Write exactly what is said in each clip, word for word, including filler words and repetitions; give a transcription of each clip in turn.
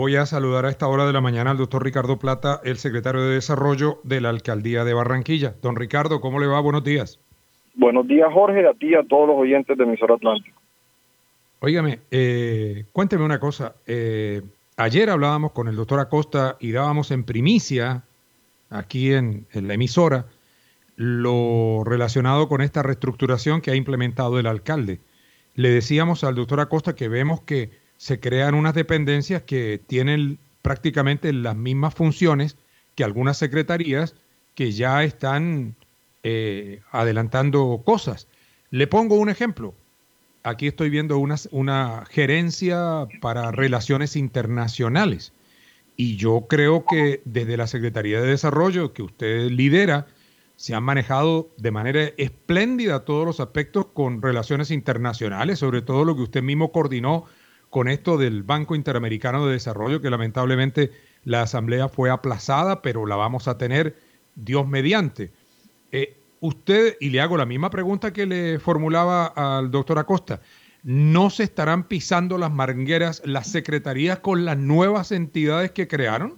Voy a saludar a esta hora de la mañana al doctor Ricardo Plata, el secretario de Desarrollo de la Alcaldía de Barranquilla. Don Ricardo, ¿cómo le va? Buenos días. Buenos días, Jorge, a ti y a todos los oyentes de Emisora Atlántico. Óigame, eh, cuénteme una cosa. Eh, ayer hablábamos con el doctor Acosta y dábamos en primicia, aquí en, en la emisora, lo relacionado con esta reestructuración que ha implementado el alcalde. Le decíamos al doctor Acosta que vemos que se crean unas dependencias que tienen prácticamente las mismas funciones que algunas secretarías que ya están eh, adelantando cosas. Le pongo un ejemplo. Aquí estoy viendo una, una gerencia para relaciones internacionales y yo creo que desde la Secretaría de Desarrollo que usted lidera, se han manejado de manera espléndida todos los aspectos con relaciones internacionales, sobre todo lo que usted mismo coordinó con esto del Banco Interamericano de Desarrollo, que lamentablemente la asamblea fue aplazada, pero la vamos a tener Dios mediante. Eh, usted, y le hago la misma pregunta que le formulaba al doctor Acosta, ¿no se estarán pisando las mangueras las secretarías con las nuevas entidades que crearon?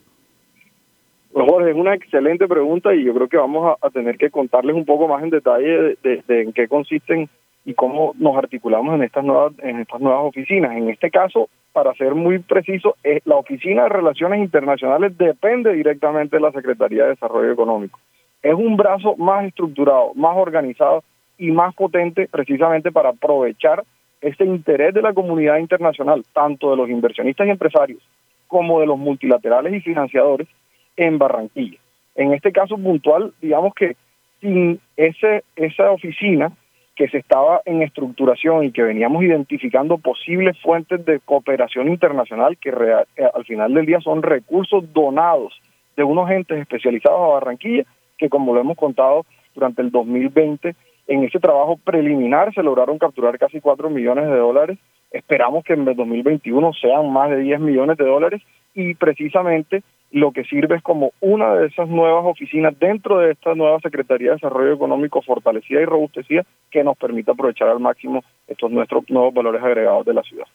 Pues, Jorge, es una excelente pregunta y yo creo que vamos a, a tener que contarles un poco más en detalle de, de, de en qué consisten y cómo nos articulamos en estas nuevas en estas nuevas oficinas. En este caso, para ser muy preciso, eh, la Oficina de Relaciones Internacionales depende directamente de la Secretaría de Desarrollo Económico. Es un brazo más estructurado, más organizado y más potente precisamente para aprovechar este interés de la comunidad internacional, tanto de los inversionistas y empresarios como de los multilaterales y financiadores en Barranquilla. En este caso puntual, digamos que sin ese esa oficina que se estaba en estructuración y que veníamos identificando posibles fuentes de cooperación internacional que real, eh, al final del día son recursos donados de unos entes especializados a Barranquilla, que como lo hemos contado durante el dos mil veinte, en ese trabajo preliminar se lograron capturar casi cuatro millones de dólares. Esperamos que en el dos mil veintiuno sean más de diez millones de dólares y precisamente lo que sirve es como una de esas nuevas oficinas dentro de esta nueva Secretaría de Desarrollo Económico fortalecida y robustecida que nos permite aprovechar al máximo estos nuestros nuevos valores agregados de la ciudad.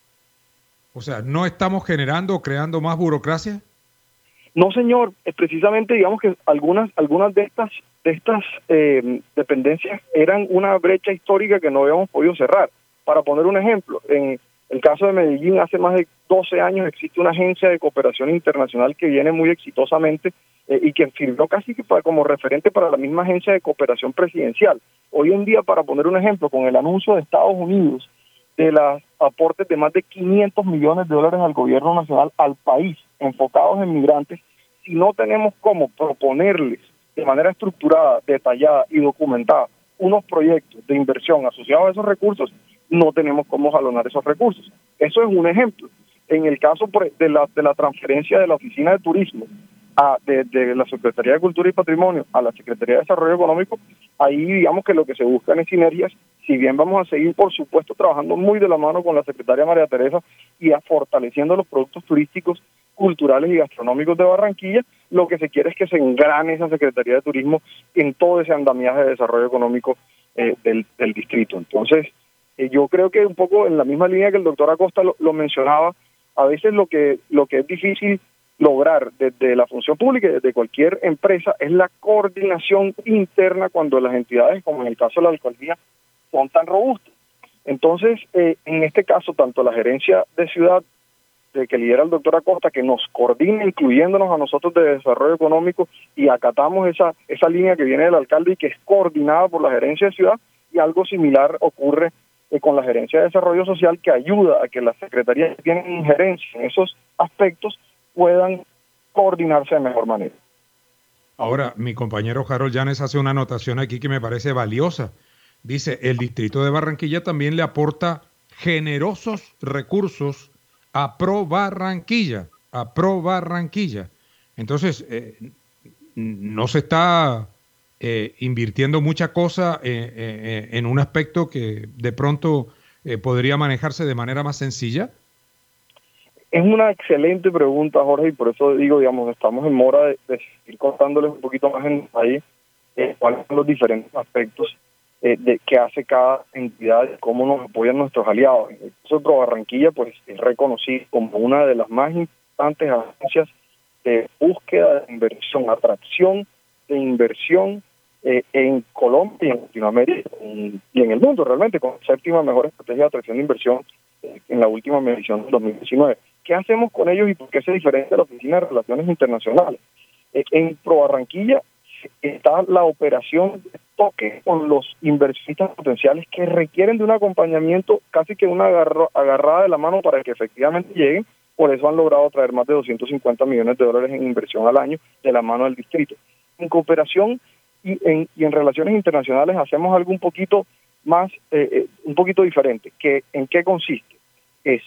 O sea, ¿no estamos generando o creando más burocracia? No, señor, es precisamente digamos que algunas algunas de estas de estas eh, dependencias eran una brecha histórica que no habíamos podido cerrar. Para poner un ejemplo, en el caso de Medellín, hace más de doce años existe una agencia de cooperación internacional que viene muy exitosamente eh, y que sirvió casi que para, como referente para la misma agencia de cooperación presidencial. Hoy en día, para poner un ejemplo, con el anuncio de Estados Unidos de los aportes de más de quinientos millones de dólares al gobierno nacional, al país, enfocados en migrantes, si no tenemos cómo proponerles de manera estructurada, detallada y documentada unos proyectos de inversión asociados a esos recursos, no tenemos cómo jalonar esos recursos. Eso es un ejemplo. En el caso de la, de la transferencia de la Oficina de Turismo a, de, de la Secretaría de Cultura y Patrimonio a la Secretaría de Desarrollo Económico, ahí digamos que lo que se buscan es sinergias, si bien vamos a seguir, por supuesto, trabajando muy de la mano con la secretaria María Teresa y a fortaleciendo los productos turísticos, culturales y gastronómicos de Barranquilla, lo que se quiere es que se engrane esa Secretaría de Turismo en todo ese andamiaje de desarrollo económico eh, del, del distrito. Entonces, eh, yo creo que un poco en la misma línea que el doctor Acosta lo, lo mencionaba, a veces lo que lo que es difícil lograr desde la función pública y desde cualquier empresa es la coordinación interna cuando las entidades, como en el caso de la alcaldía, son tan robustas. Entonces, eh, en este caso, tanto la gerencia de ciudad de que lidera el doctor Acosta, que nos coordina, incluyéndonos a nosotros de desarrollo económico, y acatamos esa esa línea que viene del alcalde y que es coordinada por la gerencia de ciudad, y algo similar ocurre eh, con la gerencia de desarrollo social, que ayuda a que las secretarías que tienen injerencia en esos aspectos puedan coordinarse de mejor manera. Ahora, mi compañero Harold Llanes hace una anotación aquí que me parece valiosa. Dice, el distrito de Barranquilla también le aporta generosos recursos a Pro Barranquilla, a Pro Barranquilla. Entonces, eh, no se está eh, invirtiendo mucha cosa eh, eh, en un aspecto que de pronto eh, podría manejarse de manera más sencilla. Es una excelente pregunta, Jorge, y por eso digo, digamos, estamos en mora de, de seguir contándoles un poquito más en detalle eh, cuáles son los diferentes aspectos eh, de que hace cada entidad y cómo nos apoyan nuestros aliados. En el caso de Pro Barranquilla, pues es reconocido como una de las más importantes agencias de búsqueda de inversión, atracción de inversión eh, en Colombia y en Latinoamérica y, y en el mundo realmente, con la séptima mejor estrategia de atracción de inversión eh, en la última medición del dos mil diecinueve. ¿Qué hacemos con ellos y por qué se diferencia de la Oficina de Relaciones Internacionales? Eh, en Pro Barranquilla está la operación de toque con los inversionistas potenciales que requieren de un acompañamiento, casi que una agarro, agarrada de la mano para que efectivamente lleguen. Por eso han logrado traer más de doscientos cincuenta millones de dólares en inversión al año de la mano del distrito. En cooperación y en, y en relaciones internacionales hacemos algo un poquito más, eh, eh, un poquito diferente. Que, ¿En qué consiste? Es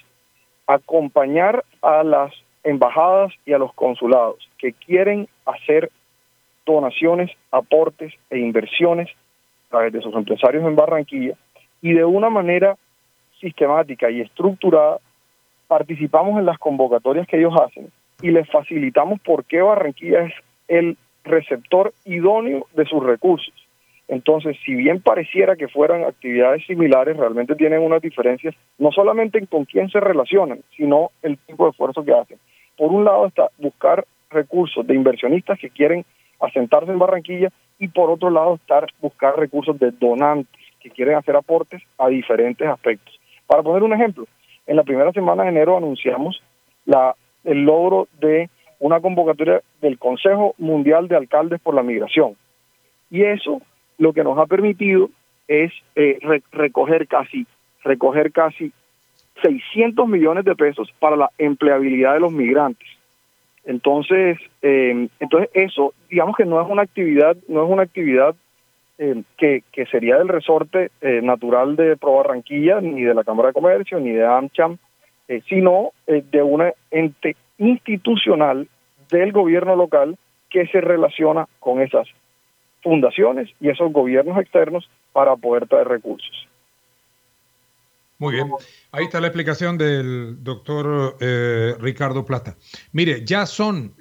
acompañar a las embajadas y a los consulados que quieren hacer donaciones, aportes e inversiones a través de sus empresarios en Barranquilla, y de una manera sistemática y estructurada participamos en las convocatorias que ellos hacen y les facilitamos por qué Barranquilla es el receptor idóneo de sus recursos. Entonces, si bien pareciera que fueran actividades similares, realmente tienen unas diferencias, no solamente en con quién se relacionan, sino el tipo de esfuerzo que hacen. Por un lado está buscar recursos de inversionistas que quieren asentarse en Barranquilla, y por otro lado estar buscar recursos de donantes que quieren hacer aportes a diferentes aspectos. Para poner un ejemplo, en la primera semana de enero anunciamos la, el logro de una convocatoria del Consejo Mundial de Alcaldes por la Migración. Y eso lo que nos ha permitido es eh, re recoger casi recoger casi seiscientos millones de pesos para la empleabilidad de los migrantes. Entonces, eh, entonces eso, digamos que no es una actividad, no es una actividad eh, que, que sería del resorte eh, natural de Pro Barranquilla, ni de la Cámara de Comercio, ni de AmCham, eh, sino eh, de una ente institucional del gobierno local que se relaciona con esas fundaciones y esos gobiernos externos para poder traer recursos. Muy bien, ahí está la explicación del doctor eh, Ricardo Plata. Mire, ya son